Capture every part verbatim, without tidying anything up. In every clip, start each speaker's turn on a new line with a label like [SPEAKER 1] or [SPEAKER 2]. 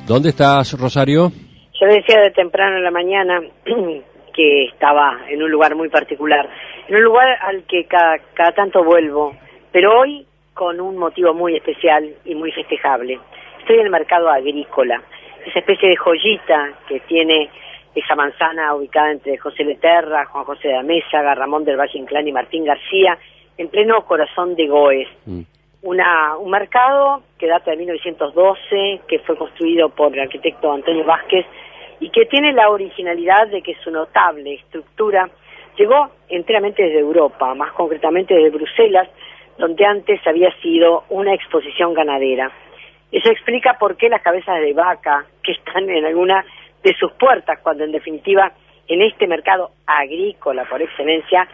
[SPEAKER 1] ¿Dónde estás, Rosario?
[SPEAKER 2] Yo decía de temprano en la mañana que estaba en un lugar muy particular, en un lugar al que cada, cada tanto vuelvo, pero hoy con un motivo muy especial y muy festejable. Estoy en el mercado agrícola, esa especie de joyita que tiene esa manzana ubicada entre José Leterra, Juan José de Amézaga, Ramón del Valle Inclán y Martín García, en pleno corazón de Goes. Mm. Una, un mercado que data de mil novecientos doce, que fue construido por el arquitecto Antonio Vázquez y que tiene la originalidad de que su notable estructura llegó enteramente desde Europa, más concretamente desde Bruselas, donde antes había sido una exposición ganadera. Eso explica por qué las cabezas de vaca que están en alguna de sus puertas, cuando en definitiva en este mercado agrícola por excelencia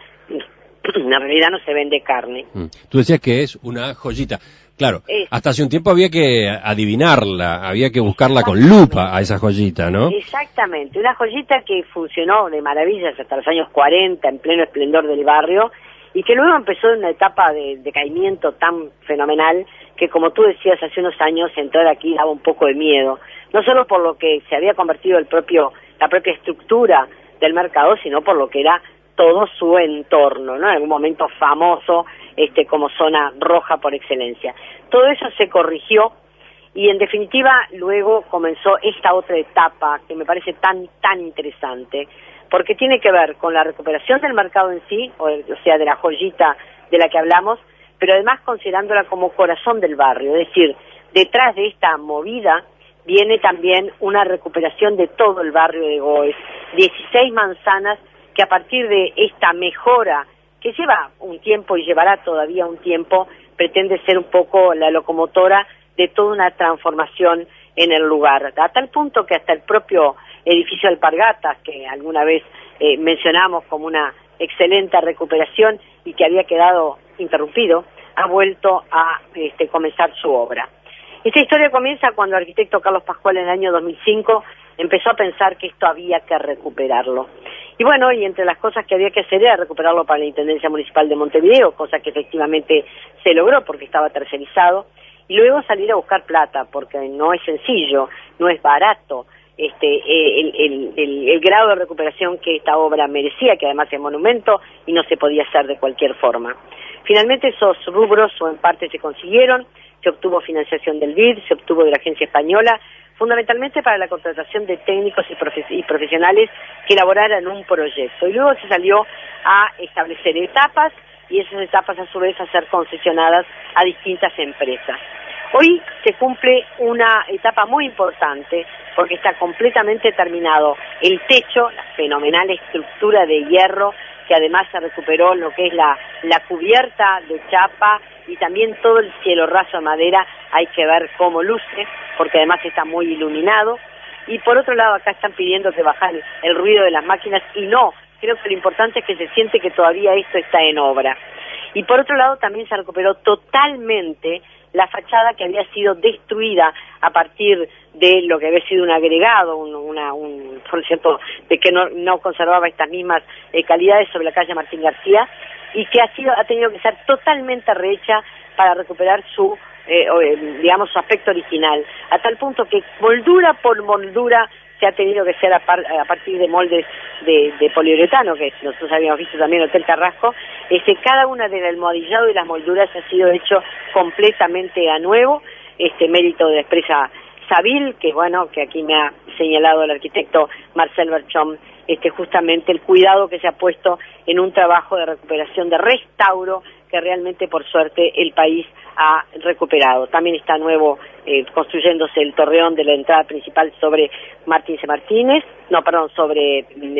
[SPEAKER 2] en realidad no se vende carne.
[SPEAKER 1] Mm. Tú decías que es una joyita. Claro, es. Hasta hace un tiempo había que adivinarla, había que buscarla con lupa a esa joyita, ¿no?
[SPEAKER 2] Exactamente, una joyita que funcionó de maravillas hasta los años cuarenta, en pleno esplendor del barrio, y que luego empezó en una etapa de decaimiento tan fenomenal que, como tú decías, hace unos años entrar aquí daba un poco de miedo, no solo por lo que se había convertido el propio, la propia estructura del mercado, sino por lo que era todo su entorno, ¿no? En algún momento famoso este como zona roja por excelencia. Todo eso se corrigió y en definitiva luego comenzó esta otra etapa que me parece tan tan interesante, porque tiene que ver con la recuperación del mercado en sí, o, o sea, de la joyita de la que hablamos, pero además considerándola como corazón del barrio, es decir, detrás de esta movida viene también una recuperación de todo el barrio de Goes, dieciséis manzanas que a partir de esta mejora, que lleva un tiempo y llevará todavía un tiempo, pretende ser un poco la locomotora de toda una transformación en el lugar, a tal punto que hasta el propio edificio Alpargatas, que alguna vez eh, mencionamos como una excelente recuperación y que había quedado interrumpido, ha vuelto a este, comenzar su obra. Esta historia comienza cuando el arquitecto Carlos Pascual en el año dos mil cinco empezó a pensar que esto había que recuperarlo. Y bueno, y entre las cosas que había que hacer era recuperarlo para la Intendencia Municipal de Montevideo, cosa que efectivamente se logró porque estaba tercerizado, y luego salir a buscar plata, porque no es sencillo, no es barato este el, el, el, el grado de recuperación que esta obra merecía, que además es monumento y no se podía hacer de cualquier forma. Finalmente esos rubros o en parte se consiguieron, se obtuvo financiación del B I D, se obtuvo de la agencia española, fundamentalmente para la contratación de técnicos y, profe y profesionales que elaboraran un proyecto. Y luego se salió a establecer etapas y esas etapas a su vez a ser concesionadas a distintas empresas. Hoy se cumple una etapa muy importante porque está completamente terminado el techo, la fenomenal estructura de hierro, que además se recuperó lo que es la, la cubierta de chapa y también todo el cielo raso de madera, hay que ver cómo luce, porque además está muy iluminado. Y por otro lado acá están pidiendo que bajen el ruido de las máquinas y no, creo que lo importante es que se siente que todavía esto está en obra. Y por otro lado también se recuperó totalmente la fachada que había sido destruida a partir de lo que había sido un agregado, un, una, un, por cierto, de que no, no conservaba estas mismas eh, calidades sobre la calle Martín García, y que ha sido ha tenido que ser totalmente rehecha para recuperar su, eh, digamos, su aspecto original, a tal punto que moldura por moldura se ha tenido que ser a, par, a partir de moldes de, de poliuretano, que nosotros habíamos visto también en Hotel Carrasco. Este, cada una del almohadillado y las molduras ha sido hecho completamente a nuevo, este mérito de Expresa Sabil, que bueno, que aquí me ha señalado el arquitecto Marcel Berchom, este, justamente el cuidado que se ha puesto en un trabajo de recuperación, de restauro, que realmente por suerte el país ha recuperado. También está nuevo eh, construyéndose el torreón de la entrada principal sobre Martín C. Martínez, no, perdón, sobre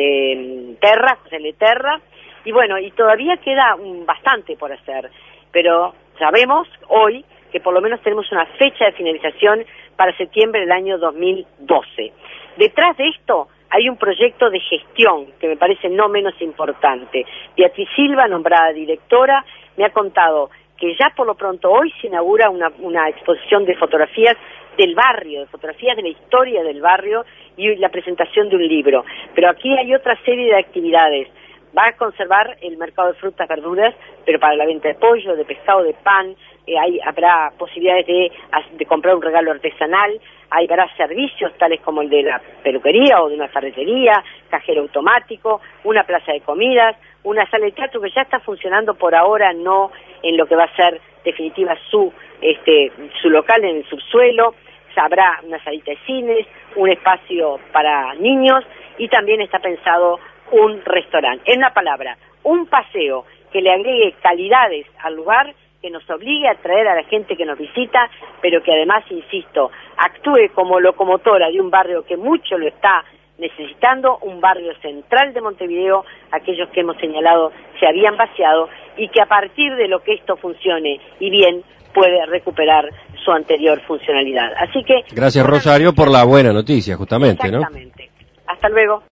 [SPEAKER 2] eh, Terra, José Leterra, y bueno, y todavía queda um, bastante por hacer, pero sabemos hoy que por lo menos tenemos una fecha de finalización para septiembre del año dos mil doce. Detrás de esto hay un proyecto de gestión que me parece no menos importante. Beatriz Silva, nombrada directora, me ha contado que ya por lo pronto hoy se inaugura una, una exposición de fotografías del barrio, de fotografías de la historia del barrio y la presentación de un libro. Pero aquí hay otra serie de actividades va a conservar el mercado de frutas, verduras, pero para la venta de pollo, de pescado, de pan, eh, hay, habrá posibilidades de, de comprar un regalo artesanal, hay, habrá servicios tales como el de la peluquería o de una ferretería, cajero automático, una plaza de comidas, una sala de teatro que ya está funcionando por ahora, no en lo que va a ser definitiva su, este, su local en el subsuelo. Habrá una salita de cines, un espacio para niños y también está pensado un restaurante. En una palabra, un paseo que le agregue calidades al lugar, que nos obligue a atraer a la gente que nos visita, pero que además, insisto, actúe como locomotora de un barrio que mucho lo está necesitando, un barrio central de Montevideo, aquellos que hemos señalado se habían vaciado, y que a partir de lo que esto funcione y bien, puede recuperar su anterior funcionalidad. Así que...
[SPEAKER 1] Gracias, Rosario, por la buena noticia, justamente, ¿no?
[SPEAKER 2] Exactamente. Hasta luego.